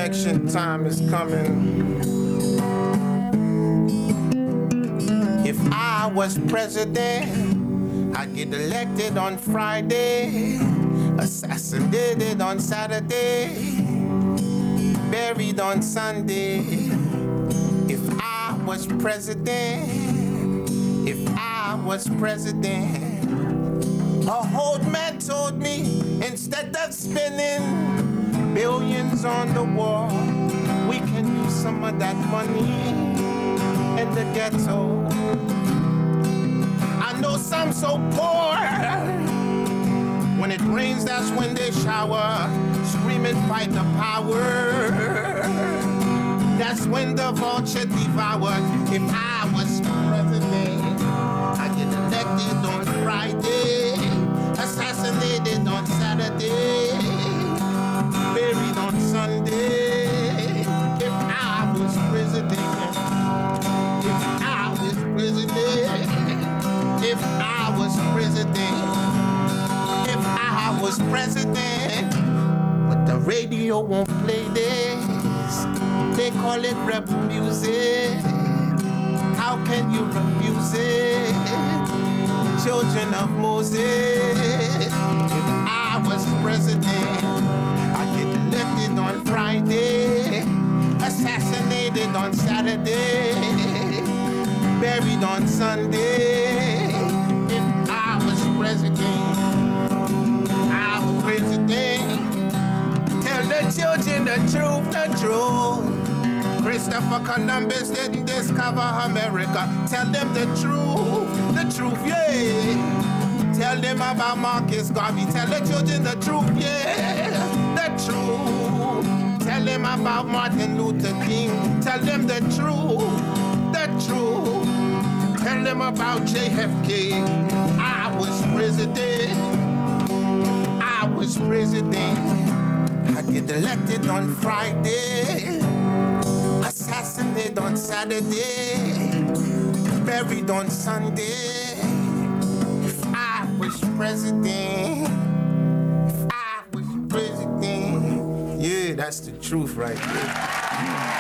Election time is coming. If I was president, I'd get elected on Friday, assassinated on Saturday, buried on Sunday. If I was president, if I was president, a old man told me, instead of spending billions on the war, we can use some of that money in the ghetto. I know some so poor, when it rains, that's when they shower, screaming, fight the power. That's when the vulture devoured. If I was president, I'd get elected on Friday, assassinated on Saturday, buried on Sunday. If I was president, if I was president, if I was president, if I was president, but the radio won't play this. They call it rebel music. How can you refuse it? Children of Moses. If I was president, I'd get elected on Friday, assassinated on Saturday, buried on Sunday. If I was president, I was president. Tell the children the truth. Christopher Columbus didn't discover America. Tell them the truth, yeah. Tell them about Marcus Garvey. Tell the children the truth, yeah. The truth. Tell them about Martin Luther King. Tell them the truth. Tell them about JFK. I was president. I get elected on Friday, assassinated on Saturday, buried on Sunday. If I was president, yeah, that's the truth right there.